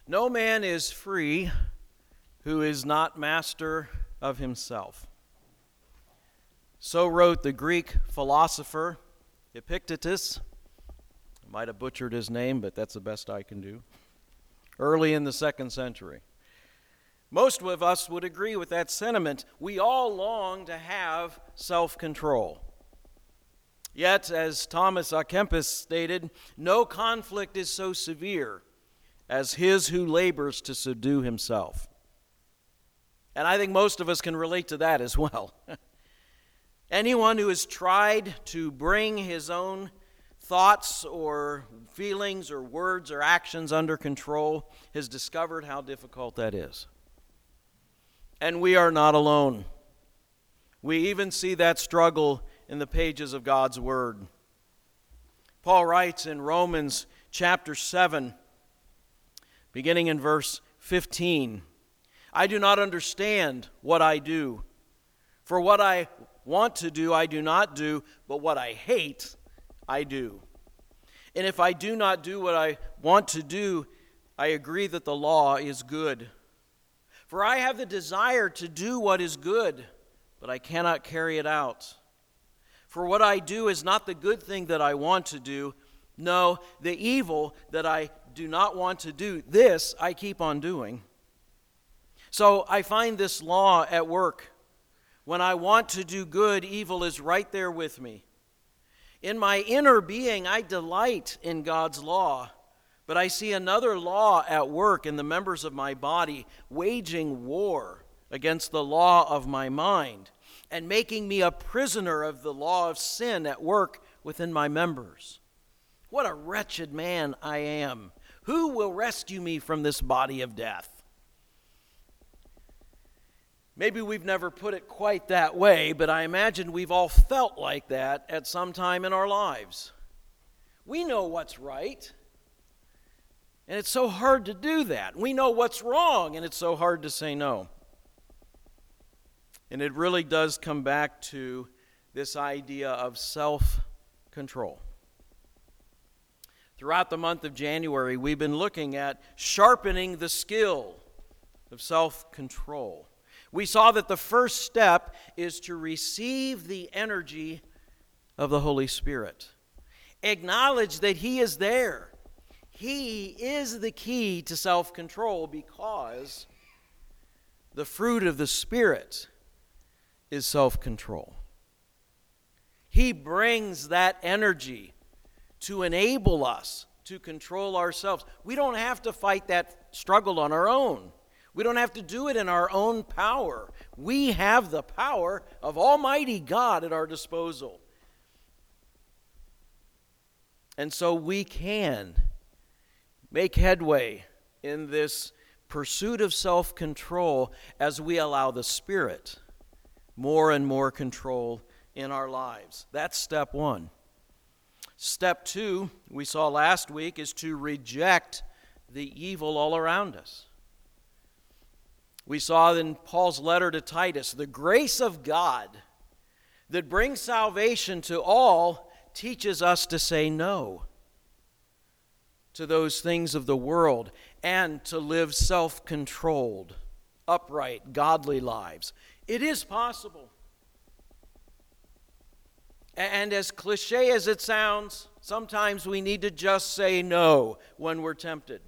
No man is free who is not master of himself. So wrote the Greek philosopher Epictetus. I might have butchered his name, but that's the best I can do. Early in the 2nd century. Most of us would agree with that sentiment. We all long to have self-control. Yet, as Thomas à Kempis stated, no conflict is so severe as his who labors to subdue himself. And I think most of us can relate to that as well. Anyone who has tried to bring his own thoughts or feelings or words or actions under control has discovered how difficult that is. And we are not alone. We even see that struggle in the pages of God's Word. Paul writes in Romans chapter 7, beginning in verse 15, I do not understand what I do. For what I want to do, I do not do, but what I hate, I do. And if I do not do what I want to do, I agree that the law is good. For I have the desire to do what is good, but I cannot carry it out. For what I do is not the good thing that I want to do. No, the evil that I do not want to do, this I keep on doing. So I find this law at work. When I want to do good, evil is right there with me. In my inner being, I delight in God's law, but I see another law at work in the members of my body, waging war against the law of my mind and making me a prisoner of the law of sin at work within my members. What a wretched man I am. Who will rescue me from this body of death? Maybe we've never put it quite that way, but I imagine we've all felt like that at some time in our lives. We know what's right, and it's so hard to do that. We know what's wrong, and it's so hard to say no. And it really does come back to this idea of self-control. Throughout the month of January, we've been looking at sharpening the skill of self-control. We saw that the first step is to receive the energy of the Holy Spirit. Acknowledge that He is there. He is the key to self-control because the fruit of the Spirit is self-control. He brings that energy to enable us to control ourselves. We don't have to fight that struggle on our own. We don't have to do it in our own power. We have the power of Almighty God at our disposal. And so we can make headway in this pursuit of self-control as we allow the Spirit more and more control in our lives. That's step one. Step two, we saw last week, is to reject the evil all around us. We saw in Paul's letter to Titus, the grace of God that brings salvation to all teaches us to say no to those things of the world and to live self-controlled, upright, godly lives. It is possible. And as cliche as it sounds, sometimes we need to just say no when we're tempted.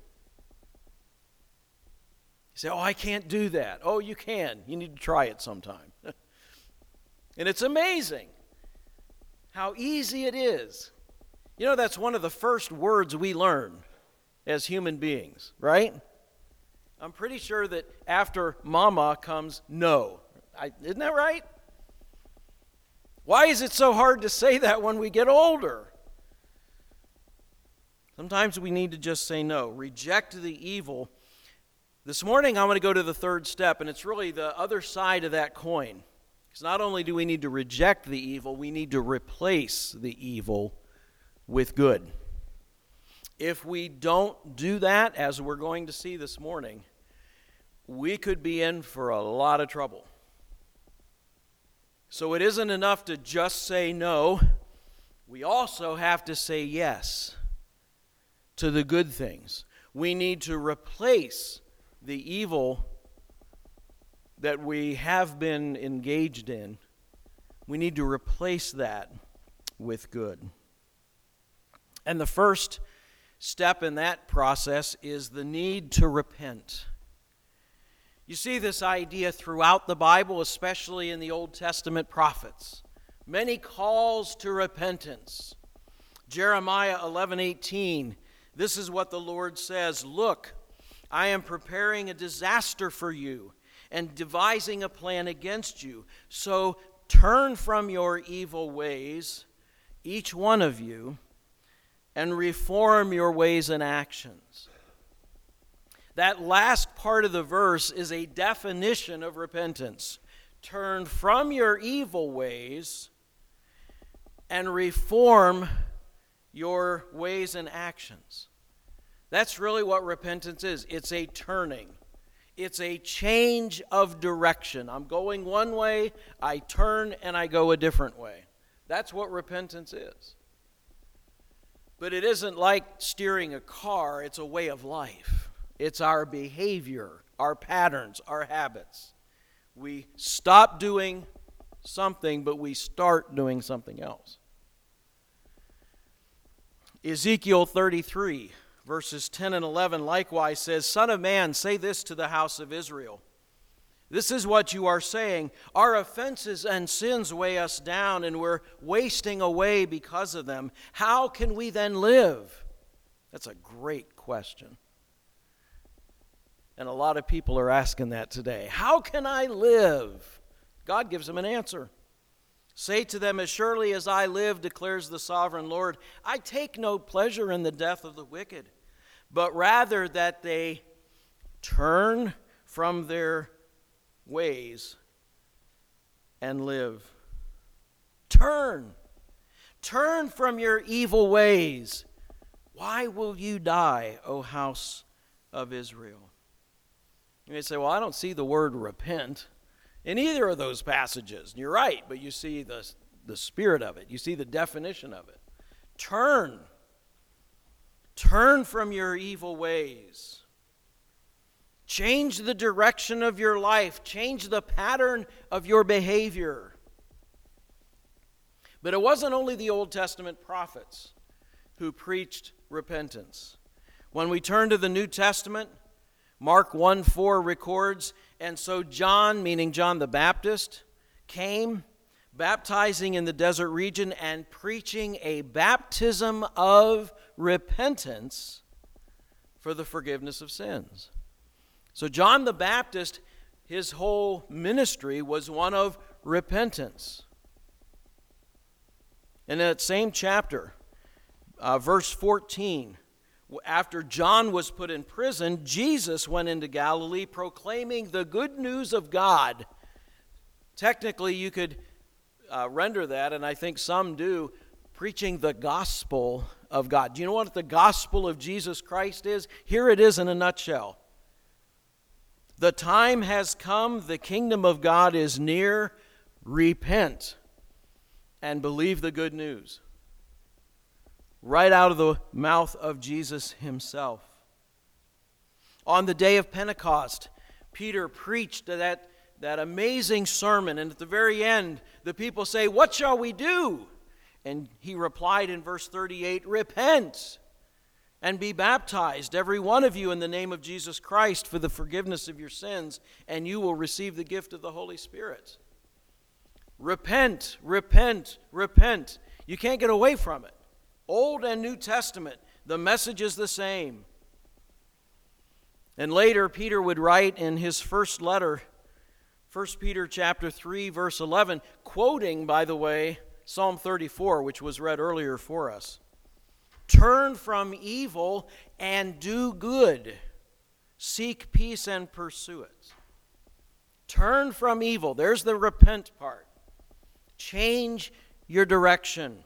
You say, I can't do that. Oh, you can. You need to try it sometime. And it's amazing how easy it is. You know, that's one of the first words we learn as human beings, right? I'm pretty sure that after mama comes no. Isn't that right? Why is it so hard to say that when we get older? Sometimes we need to just say no. Reject the evil. This morning I'm going to go to the third step, and it's really the other side of that coin. Because not only do we need to reject the evil, we need to replace the evil with good. If we don't do that, as we're going to see this morning, we could be in for a lot of trouble. So it isn't enough to just say no. We also have to say yes to the good things. We need to replace the evil that we have been engaged in. We need to replace that with good. And the first step in that process is the need to repent. You see this idea throughout the Bible, especially in the Old Testament prophets. Many calls to repentance. Jeremiah 11:18, this is what the Lord says, "Look, I am preparing a disaster for you and devising a plan against you. So turn from your evil ways, each one of you, and reform your ways and actions." That last part of the verse is a definition of repentance. Turn from your evil ways and reform your ways and actions. That's really what repentance is. It's a turning. It's a change of direction. I'm going one way, I turn and I go a different way. That's what repentance is. But it isn't like steering a car, it's a way of life. It's our behavior, our patterns, our habits. We stop doing something, but we start doing something else. Ezekiel 33, verses 10 and 11 likewise says, "Son of man, say this to the house of Israel. This is what you are saying. Our offenses and sins weigh us down, and we're wasting away because of them. How can we then live?" That's a great question. And a lot of people are asking that today. How can I live? God gives them an answer. "Say to them, as surely as I live, declares the sovereign Lord, I take no pleasure in the death of the wicked, but rather that they turn from their ways and live." Turn. Turn from your evil ways. Why will you die, O house of Israel? You may say, well, I don't see the word repent in either of those passages. And you're right, but you see the spirit of it. You see the definition of it. Turn. Turn from your evil ways. Change the direction of your life. Change the pattern of your behavior. But it wasn't only the Old Testament prophets who preached repentance. When we turn to the New Testament, Mark 1:4 records, "And so John," meaning John the Baptist, "came, baptizing in the desert region and preaching a baptism of repentance for the forgiveness of sins." So John the Baptist, his whole ministry was one of repentance. In that same chapter, verse 14, after John was put in prison, Jesus went into Galilee proclaiming the good news of God. Technically, you could render that, and I think some do, preaching the gospel of God. Do you know what the gospel of Jesus Christ is? Here it is in a nutshell. The time has come, the kingdom of God is near. Repent and believe the good news. Right out of the mouth of Jesus himself. On the day of Pentecost, Peter preached that amazing sermon, and at the very end, the people say, "What shall we do?" And he replied in verse 38, "Repent and be baptized, every one of you, in the name of Jesus Christ for the forgiveness of your sins, and you will receive the gift of the Holy Spirit." Repent, repent, repent. You can't get away from it. Old and New Testament, the message is the same. And later, Peter would write in his first letter, 1 Peter chapter 3, verse 11, quoting, by the way, Psalm 34, which was read earlier for us. "Turn from evil and do good. Seek peace and pursue it." Turn from evil. There's the repent part. Change your direction.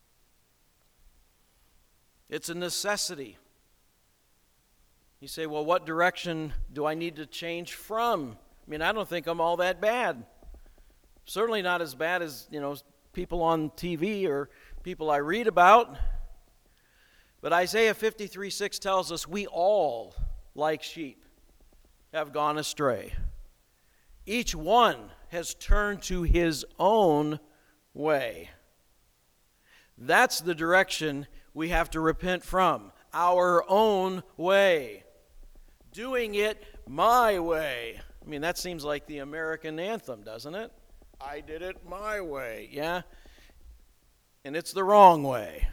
It's a necessity. You say, well, what direction do I need to change from? I mean, I don't think I'm all that bad. Certainly not as bad as, people on TV or people I read about. But Isaiah 53:6 tells us we all, like sheep, have gone astray. Each one has turned to his own way. That's the direction we have to repent from, our own way. Doing it my way. I mean, that seems like the American anthem, doesn't it? I did it my way, yeah? And it's the wrong way.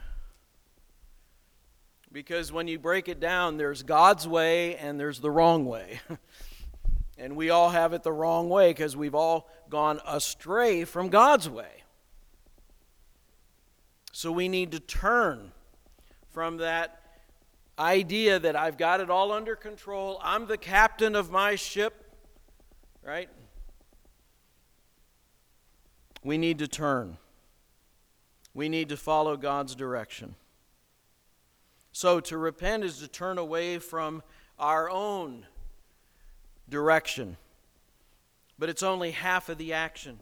Because when you break it down, there's God's way and there's the wrong way. And we all have it the wrong way because we've all gone astray from God's way. So we need to turn from that idea that I've got it all under control, I'm the captain of my ship, right? We need to turn. We need to follow God's direction. So to repent is to turn away from our own direction. But it's only half of the action.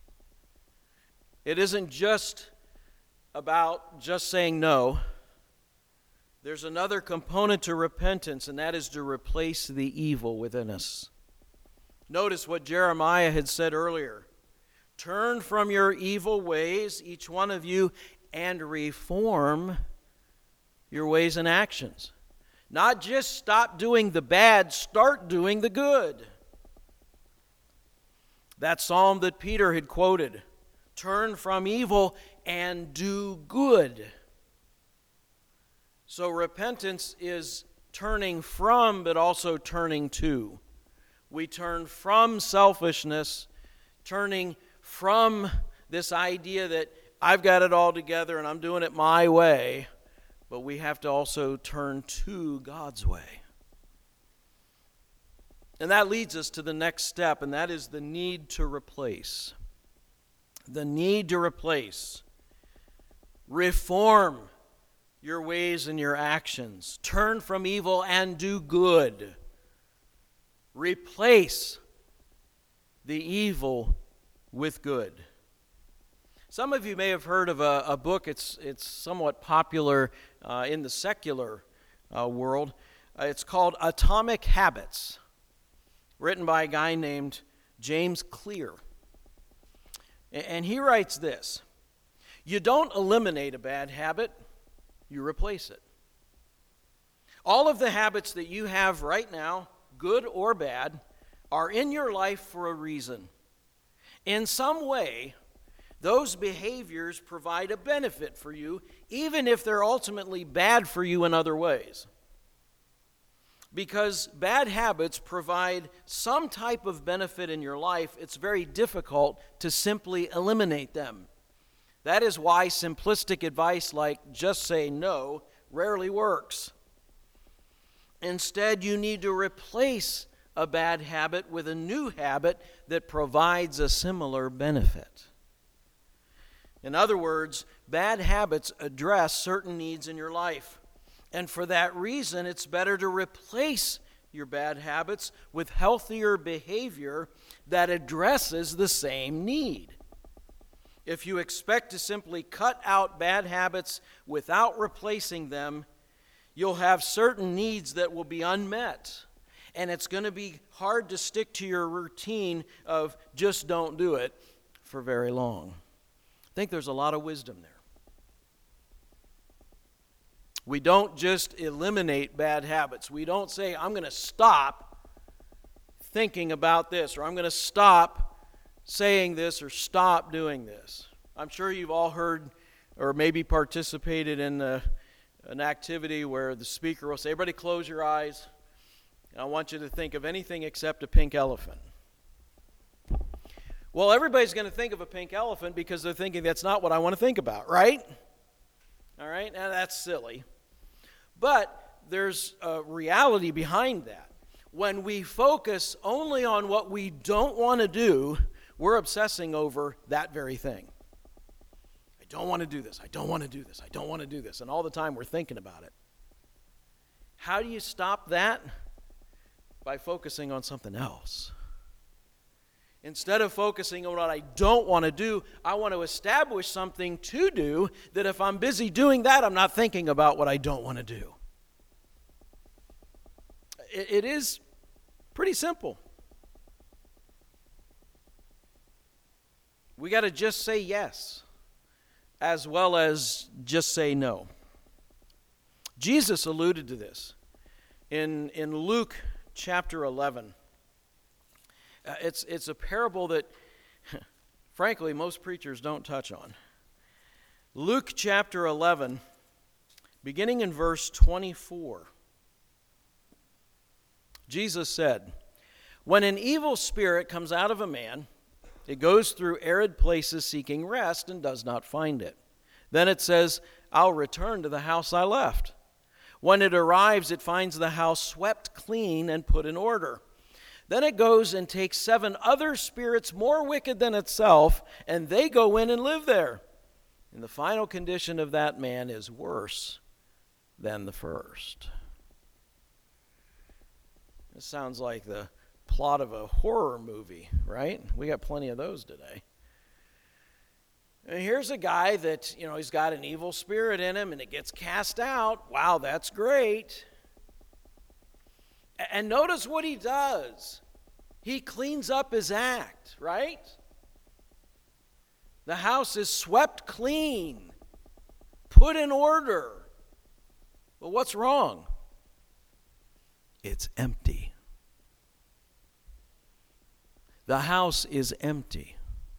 It isn't just about just saying no. There's another component to repentance, and that is to replace the evil within us. Notice what Jeremiah had said earlier. Turn from your evil ways, each one of you, and reform your ways and actions. Not just stop doing the bad, start doing the good. That psalm that Peter had quoted, turn from evil and do good. So repentance is turning from, but also turning to. We turn from selfishness, turning from this idea that I've got it all together and I'm doing it my way, but we have to also turn to God's way. And that leads us to the next step, and that is the need to replace. The need to replace. Reform your ways and your actions. Turn from evil and do good. Replace the evil with good. Some of you may have heard of a book. It's somewhat popular in the secular world. It's called Atomic Habits, written by a guy named James Clear. And he writes this: you don't eliminate a bad habit, you replace it. All of the habits that you have right now, good or bad, are in your life for a reason. In some way, those behaviors provide a benefit for you, even if they're ultimately bad for you in other ways. Because bad habits provide some type of benefit in your life, it's very difficult to simply eliminate them. That is why simplistic advice like just say no rarely works. Instead, you need to replace a bad habit with a new habit that provides a similar benefit. In other words, bad habits address certain needs in your life. And for that reason, it's better to replace your bad habits with healthier behavior that addresses the same need. If you expect to simply cut out bad habits without replacing them, you'll have certain needs that will be unmet. And it's going to be hard to stick to your routine of just don't do it for very long. I think there's a lot of wisdom there. We don't just eliminate bad habits. We don't say, I'm going to stop thinking about this, or I'm going to stop saying this, or stop doing this. I'm sure you've all heard or maybe participated in an activity where the speaker will say, everybody close your eyes, and I want you to think of anything except a pink elephant. Well, everybody's going to think of a pink elephant because they're thinking that's not what I want to think about, right? All right, now that's silly. But there's a reality behind that. When we focus only on what we don't want to do, we're obsessing over that very thing. I don't want to do this. I don't want to do this. I don't want to do this. And all the time we're thinking about it. How do you stop that? By focusing on something else. Instead of focusing on what I don't want to do, I want to establish something to do that if I'm busy doing that, I'm not thinking about what I don't want to do. It is pretty simple. We got to just say yes, as well as just say no. Jesus alluded to this in Luke chapter 11. It's a parable that, frankly, most preachers don't touch on. Luke chapter 11, beginning in verse 24. Jesus said, "When an evil spirit comes out of a man, it goes through arid places seeking rest and does not find it. Then it says, 'I'll return to the house I left.' When it arrives, it finds the house swept clean and put in order. Then it goes and takes 7 other spirits more wicked than itself, and they go in and live there. And the final condition of that man is worse than the first." This sounds like the plot of a horror movie, right? We got plenty of those today. And here's a guy that, he's got an evil spirit in him and it gets cast out. Wow, that's great. And notice what he does. He cleans up his act, right? The house is swept clean, put in order. But what's wrong? It's empty. The house is empty.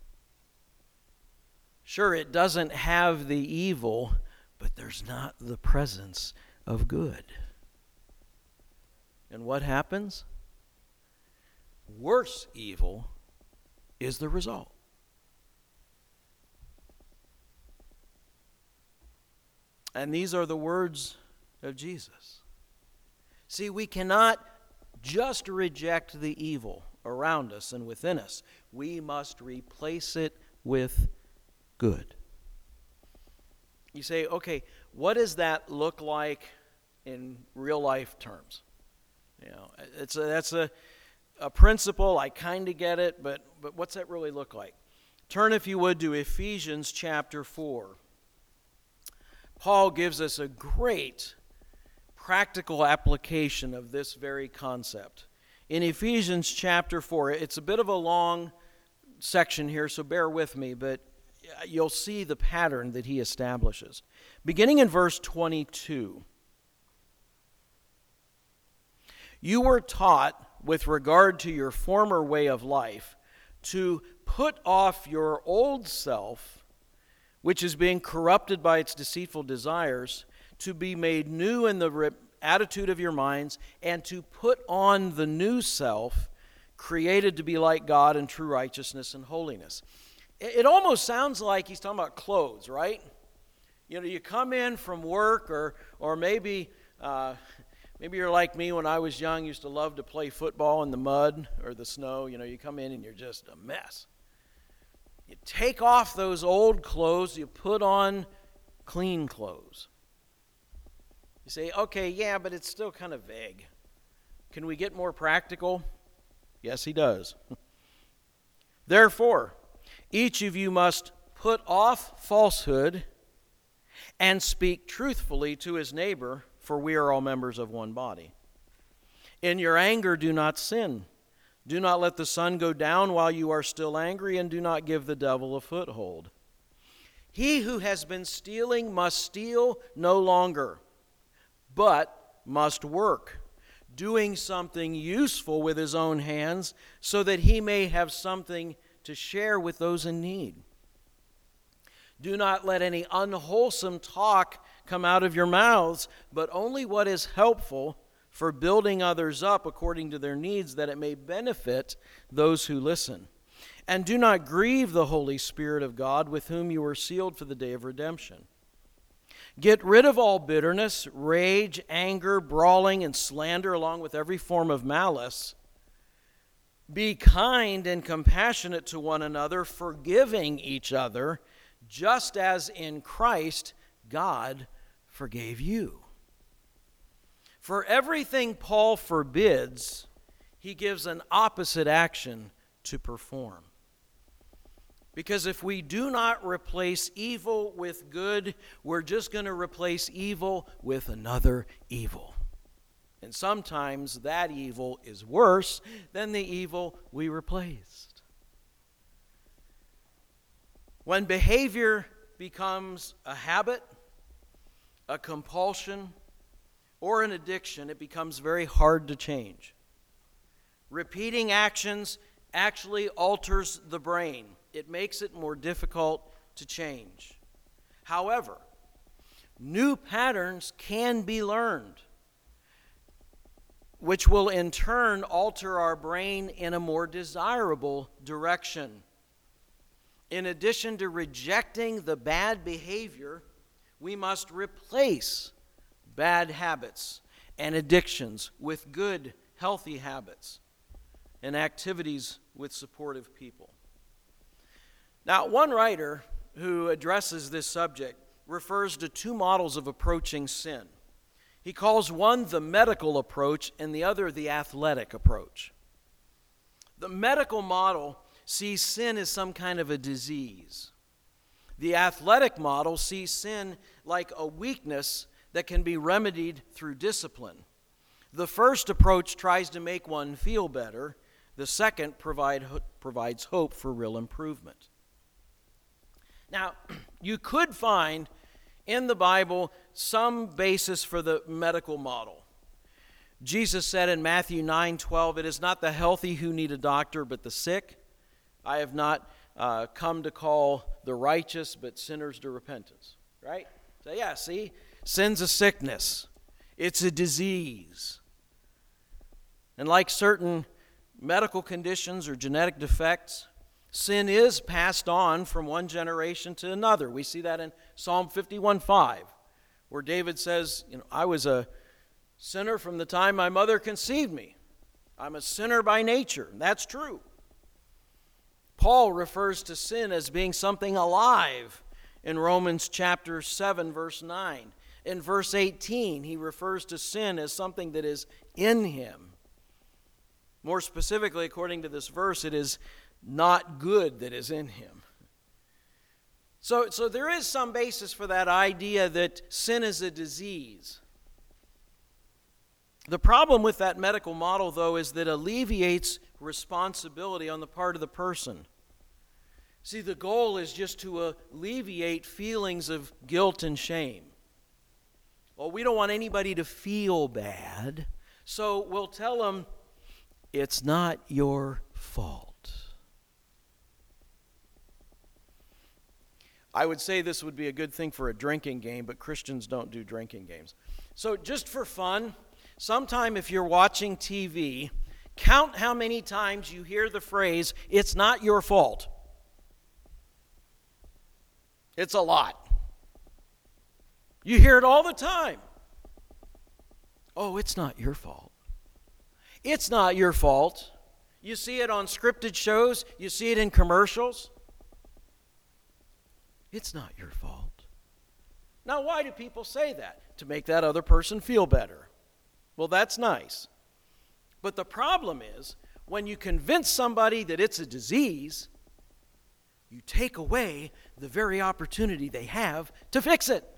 Sure, it doesn't have the evil, but there's not the presence of good. And what happens? Worse evil is the result. And these are the words of Jesus. See, we cannot just reject the evil around us and within us. We must replace it with good. You say, okay, what does that look like in real life terms? That's a principle. I kind of get it, but what's that really look like? Turn, if you would, to Ephesians chapter 4. Paul gives us a great practical application of this very concept. In Ephesians chapter 4, it's a bit of a long section here, so bear with me, but you'll see the pattern that he establishes. Beginning in verse 22. "You were taught, with regard to your former way of life, to put off your old self, which is being corrupted by its deceitful desires, to be made new in the attitude of your minds, and to put on the new self, created to be like God in true righteousness and holiness." It almost sounds like he's talking about clothes, right? You come in from work, or maybe you're like me when I was young, used to love to play football in the mud or the snow. You come in and you're just a mess. You take off those old clothes, you put on clean clothes. You say, okay, yeah, but it's still kind of vague. Can we get more practical? Yes, he does. "Therefore, each of you must put off falsehood and speak truthfully to his neighbor, for we are all members of one body. In your anger, do not sin. Do not let the sun go down while you are still angry, and do not give the devil a foothold. He who has been stealing must steal no longer, but must work, doing something useful with his own hands, so that he may have something to share with those in need. Do not let any unwholesome talk come out of your mouths, but only what is helpful for building others up according to their needs, that it may benefit those who listen. And do not grieve the Holy Spirit of God, with whom you were sealed for the day of redemption. Get rid of all bitterness, rage, anger, brawling, and slander, along with every form of malice. Be kind and compassionate to one another, forgiving each other, just as in Christ God forgave you." For everything Paul forbids, he gives an opposite action to perform. Because if we do not replace evil with good, we're just going to replace evil with another evil. And sometimes that evil is worse than the evil we replaced. When behavior becomes a habit, a compulsion, or an addiction, it becomes very hard to change. Repeating actions actually alters the brain. It makes it more difficult to change. However, new patterns can be learned, which will in turn alter our brain in a more desirable direction. In addition to rejecting the bad behavior, we must replace bad habits and addictions with good, healthy habits and activities with supportive people. Now, one writer who addresses this subject refers to two models of approaching sin. He calls one the medical approach and the other the athletic approach. The medical model sees sin as some kind of a disease. The athletic model sees sin like a weakness that can be remedied through discipline. The first approach tries to make one feel better. The second provides hope for real improvement. Now, you could find in the Bible some basis for the medical model. Jesus said in Matthew 9:12, "It is not the healthy who need a doctor, but the sick. I have not come to call the righteous, but sinners to repentance." Right? So yeah, see? Sin's a sickness. It's a disease. And like certain medical conditions or genetic defects, sin is passed on from one generation to another. We see that in Psalm 51:5, where David says, I was a sinner from the time my mother conceived me. I'm a sinner by nature. That's true. Paul refers to sin as being something alive in Romans chapter 7, verse 9. In verse 18, he refers to sin as something that is in him. More specifically, according to this verse, it is not good that is in him. So there is some basis for that idea that sin is a disease. The problem with that medical model, though, is that it alleviates responsibility on the part of the person. See, the goal is just to alleviate feelings of guilt and shame. Well, we don't want anybody to feel bad, so we'll tell them, it's not your fault. I would say this would be a good thing for a drinking game, but Christians don't do drinking games. So just for fun, sometime if you're watching TV, count how many times you hear the phrase, "It's not your fault." It's a lot. You hear it all the time. Oh, it's not your fault. It's not your fault. You see it on scripted shows. You see it in commercials. It's not your fault. Now, why do people say that? To make that other person feel better. Well, that's nice. But the problem is, when you convince somebody that it's a disease, you take away the very opportunity they have to fix it.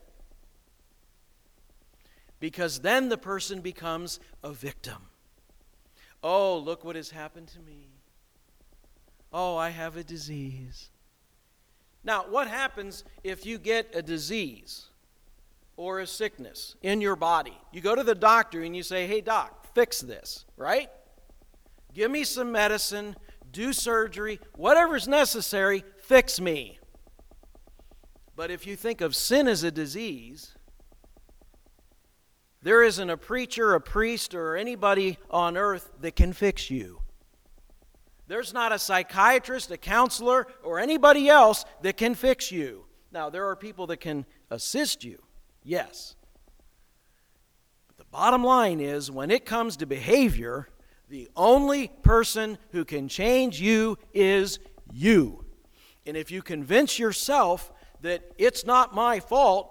Because then the person becomes a victim. Oh, look what has happened to me. Oh, I have a disease. Now, what happens if you get a disease or a sickness in your body? You go to the doctor and you say, "Hey, doc, fix this," right? Give me some medicine, do surgery, whatever's necessary, fix me. But if you think of sin as a disease, there isn't a preacher, a priest, or anybody on earth that can fix you. There's not a psychiatrist, a counselor, or anybody else that can fix you. Now, there are people that can assist you, yes. But the bottom line is, when it comes to behavior, the only person who can change you is you. And if you convince yourself that it's not my fault,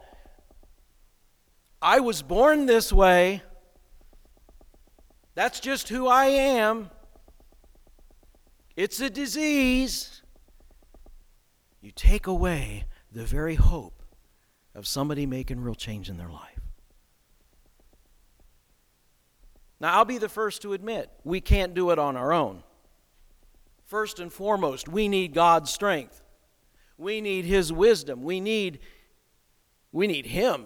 I was born this way, that's just who I am, It's a disease. You take away the very hope of somebody making real change in their life. Now, I'll be the first to admit, we can't do it on our own. First and foremost, we need God's strength. We need His wisdom. We need Him.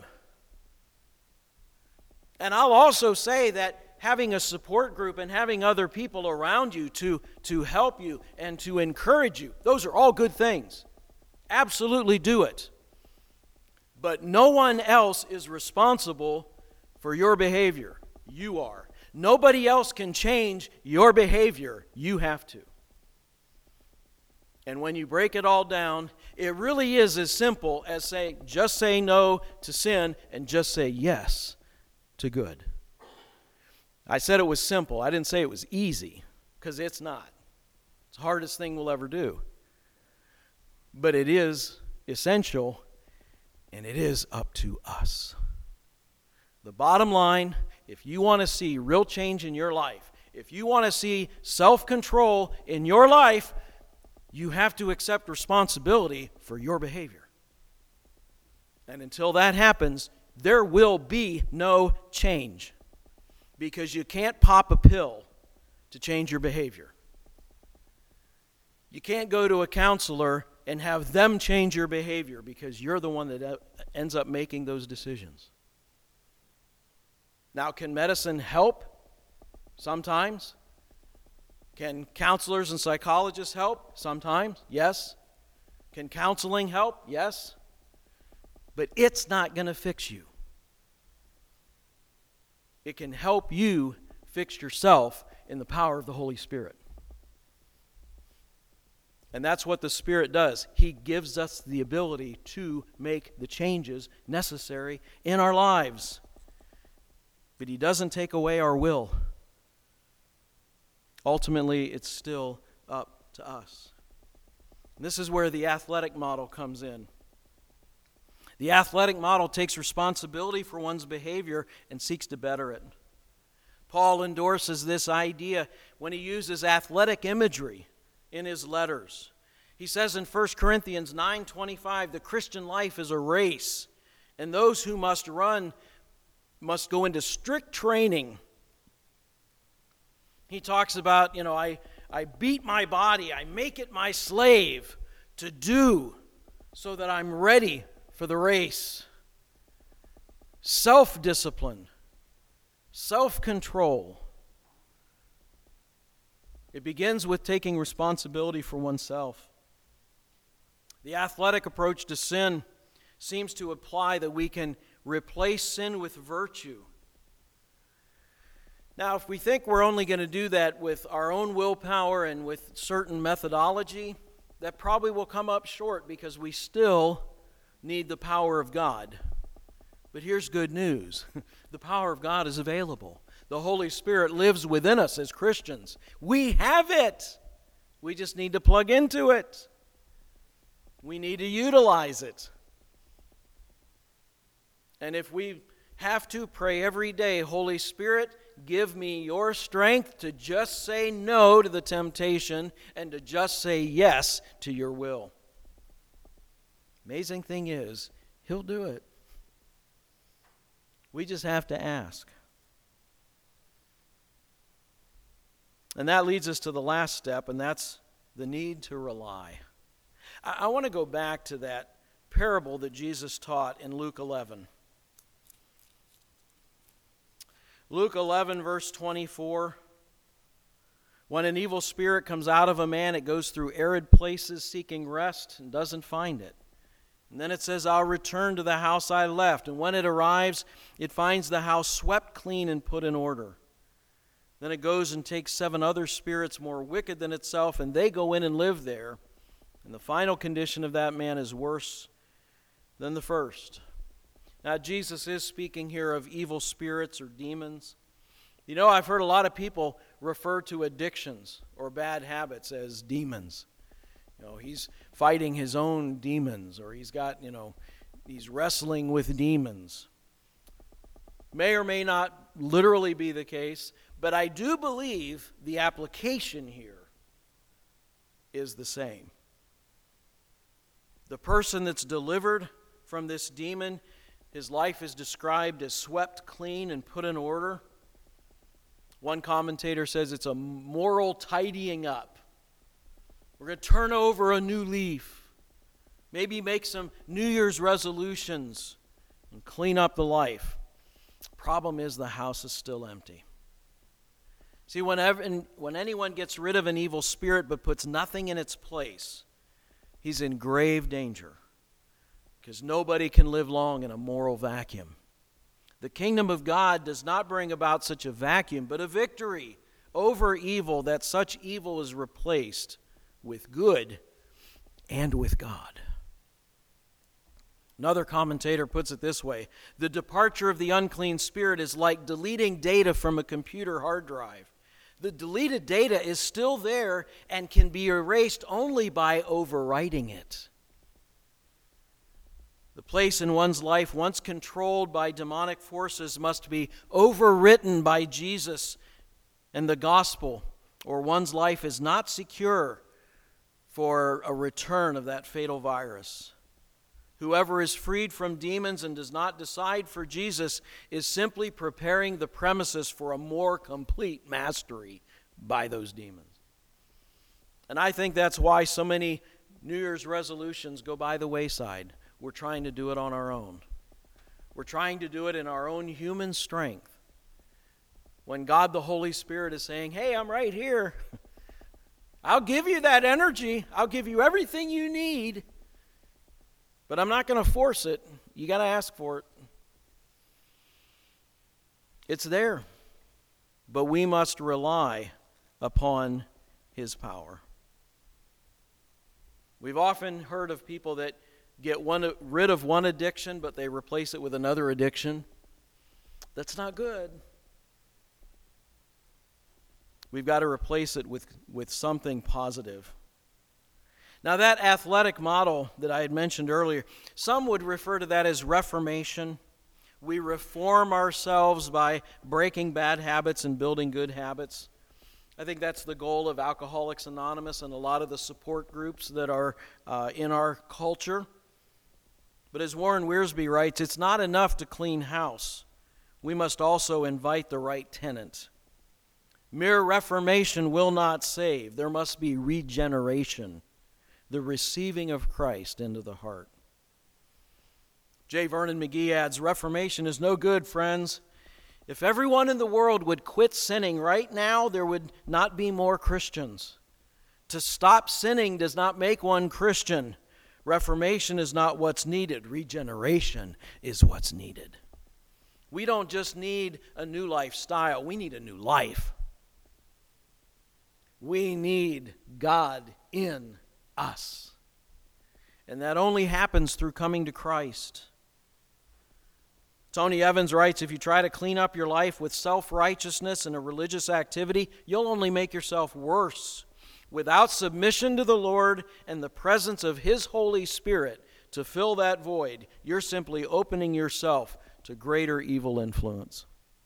And I'll also say that having a support group and having other people around you to help you and to encourage you, those are all good things. Absolutely do it. But no one else is responsible for your behavior. You are. Nobody else can change your behavior. You have to. And when you break it all down, it really is as simple as just say no to sin and just say yes to good. I said it was simple. I didn't say it was easy, because it's not. It's the hardest thing we'll ever do. But it is essential, and it is up to us. The bottom line, if you want to see real change in your life, if you want to see self-control in your life, you have to accept responsibility for your behavior. And until that happens, there will be no change. Because you can't pop a pill to change your behavior. You can't go to a counselor and have them change your behavior, because you're the one that ends up making those decisions. Now, can medicine help? Sometimes. Can counselors and psychologists help? Sometimes. Yes. Can counseling help? Yes. But it's not going to fix you. It can help you fix yourself in the power of the Holy Spirit. And that's what the Spirit does. He gives us the ability to make the changes necessary in our lives. But He doesn't take away our will. Ultimately, it's still up to us. And this is where the athletic model comes in. The athletic model takes responsibility for one's behavior and seeks to better it. Paul endorses this idea when he uses athletic imagery in his letters. He says in 1 Corinthians 9:25, the Christian life is a race, and those who must run must go into strict training. He talks about, I beat my body, I make it my slave to do so that I'm ready for the race. Self-discipline, self-control. It begins with taking responsibility for oneself. The athletic approach to sin seems to imply that we can replace sin with virtue. Now, if we think we're only going to do that with our own willpower and with certain methodology, that probably will come up short, because we still need the power of God. But here's good news. The power of God is available. The Holy Spirit lives within us as Christians. We have it. We just need to plug into it. We need to utilize it. And if we have to, pray every day, Holy Spirit, give me your strength to just say no to the temptation and to just say yes to your will. Amazing thing is, He'll do it. We just have to ask. And that leads us to the last step, and that's the need to rely. I want to go back to that parable that Jesus taught in Luke 11. Luke 11, verse 24. When an evil spirit comes out of a man, it goes through arid places seeking rest and doesn't find it. And then it says, I'll return to the house I left. And when it arrives, it finds the house swept clean and put in order. Then it goes and takes 7 other spirits more wicked than itself, and they go in and live there. And the final condition of that man is worse than the first. Now, Jesus is speaking here of evil spirits or demons. I've heard a lot of people refer to addictions or bad habits as demons. He's fighting his own demons, or he's wrestling with demons. May or may not literally be the case, but I do believe the application here is the same. The person that's delivered from this demon, his life is described as swept clean and put in order. One commentator says it's a moral tidying up. We're going to turn over a new leaf. Maybe make some New Year's resolutions and clean up the life. Problem is, the house is still empty. See, when anyone gets rid of an evil spirit but puts nothing in its place, he's in grave danger, because nobody can live long in a moral vacuum. The kingdom of God does not bring about such a vacuum, but a victory over evil, that such evil is replaced with good and with God. Another commentator puts it this way: the departure of the unclean spirit is like deleting data from a computer hard drive. The deleted data is still there and can be erased only by overwriting it. The place in one's life once controlled by demonic forces must be overwritten by Jesus and the gospel, or one's life is not secure for a return of that fatal virus. Whoever is freed from demons and does not decide for Jesus is simply preparing the premises for a more complete mastery by those demons. And I think that's why so many New Year's resolutions go by the wayside. We're trying to do it on our own. We're trying to do it in our own human strength. When God the Holy Spirit is saying, hey, I'm right here. I'll give you that energy. I'll give you everything you need. But I'm not going to force it. You got to ask for it. It's there. But we must rely upon His power. We've often heard of people that get rid of one addiction, but they replace it with another addiction. That's not good. We've got to replace it with something positive. Now, that athletic model that I had mentioned earlier, some would refer to that as reformation. We reform ourselves by breaking bad habits and building good habits. I think that's the goal of Alcoholics Anonymous and a lot of the support groups that are in our culture. But as Warren Wiersbe writes, it's not enough to clean house. We must also invite the right tenant. Mere reformation will not save. There must be regeneration, the receiving of Christ into the heart. J. Vernon McGee adds, reformation is no good, friends. If everyone in the world would quit sinning right now, there would not be more Christians. To stop sinning does not make one Christian. Reformation is not what's needed. Regeneration is what's needed. We don't just need a new lifestyle. We need a new life. We need God in us. And that only happens through coming to Christ. Tony Evans writes, if you try to clean up your life with self-righteousness and a religious activity, you'll only make yourself worse. Without submission to the Lord and the presence of His Holy Spirit to fill that void, you're simply opening yourself to greater evil influence.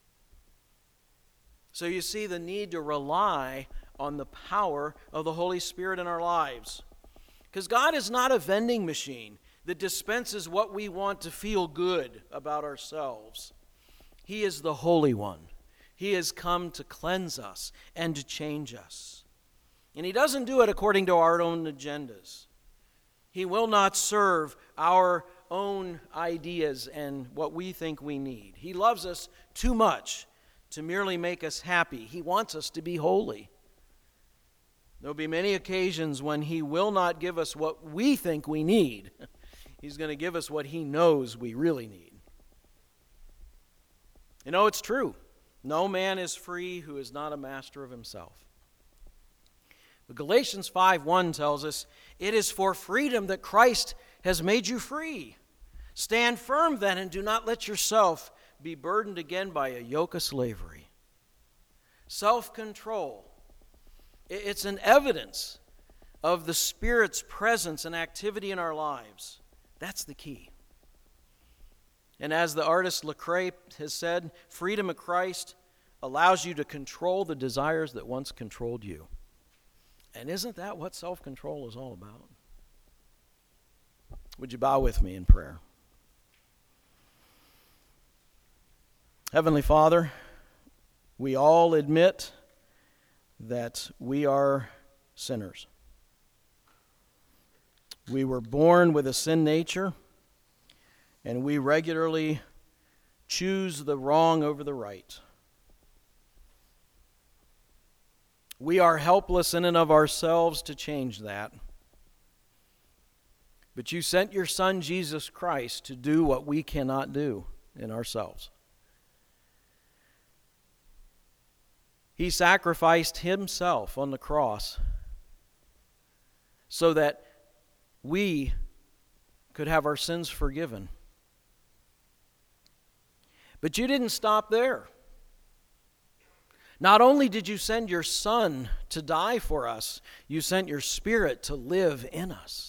So you see the need to rely on the power of the Holy Spirit in our lives. Because God is not a vending machine that dispenses what we want to feel good about ourselves. He is the Holy One. He has come to cleanse us and to change us. And He doesn't do it according to our own agendas. He will not serve our own ideas and what we think we need. He loves us too much to merely make us happy. He wants us to be holy. There will be many occasions when He will not give us what we think we need. He's going to give us what He knows we really need. You know, it's true. No man is free who is not a master of himself. But Galatians 5:1 tells us, it is for freedom that Christ has made you free. Stand firm then, and do not let yourself be burdened again by a yoke of slavery. Self-control. It's an evidence of the Spirit's presence and activity in our lives. That's the key. And as the artist Lecrae has said, freedom of Christ allows you to control the desires that once controlled you. And isn't that what self-control is all about? Would you bow with me in prayer? Heavenly Father, we all admit that we are sinners. We were born with a sin nature, and we regularly choose the wrong over the right. We are helpless in and of ourselves to change that. But you sent your Son, Jesus Christ, to do what we cannot do in ourselves. He sacrificed himself on the cross so that we could have our sins forgiven. But you didn't stop there. Not only did you send your Son to die for us, you sent your Spirit to live in us.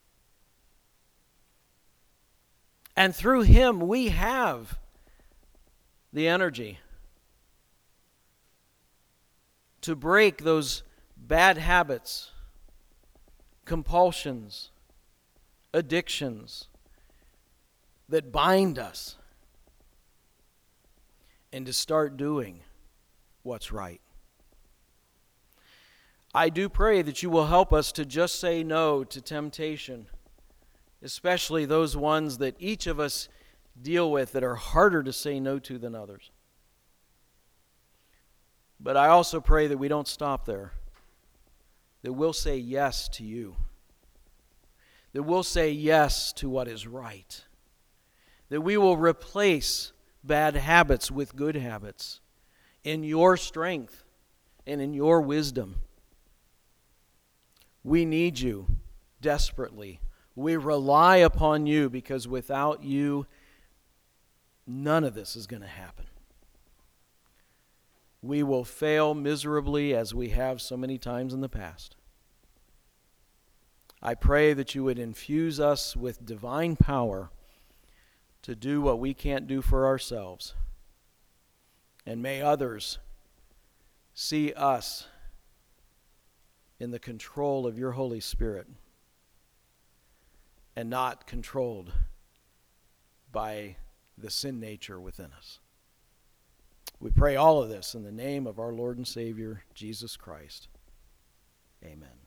And through him we have the energy to break those bad habits, compulsions, addictions that bind us, and to start doing what's right. I do pray that you will help us to just say no to temptation, especially those ones that each of us deal with that are harder to say no to than others. But I also pray that we don't stop there, that we'll say yes to you, that we'll say yes to what is right, that we will replace bad habits with good habits in your strength and in your wisdom. We need you desperately. We rely upon you because without you, none of this is going to happen. We will fail miserably as we have so many times in the past. I pray that you would infuse us with divine power to do what we can't do for ourselves. And may others see us in the control of your Holy Spirit and not controlled by the sin nature within us. We pray all of this in the name of our Lord and Savior, Jesus Christ. Amen.